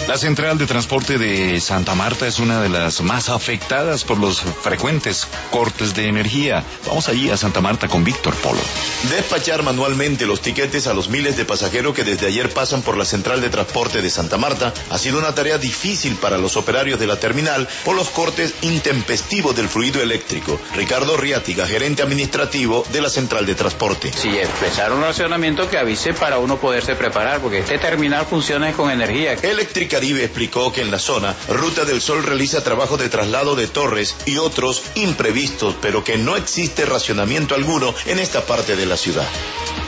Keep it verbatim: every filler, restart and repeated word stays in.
La central de transporte de Santa Marta es una de las más afectadas por los frecuentes cortes de energía. Vamos allí a Santa Marta con Víctor Polo. Despachar manualmente los tiquetes a los miles de pasajeros que desde ayer pasan por la central de transporte de Santa Marta ha sido una tarea difícil para los operarios de la terminal por los cortes intempestivos del fluido eléctrico. Ricardo Riátiga, gerente administrativo de la central de transporte. Sí, empezar un racionamiento que avise para uno poderse preparar, porque este terminal funciona con energía. Electricaribe explicó que en la zona, Ruta del Sol realiza trabajo de traslado de torres y otros imprevistos, pero que no existe racionamiento alguno en esta parte de la ciudad.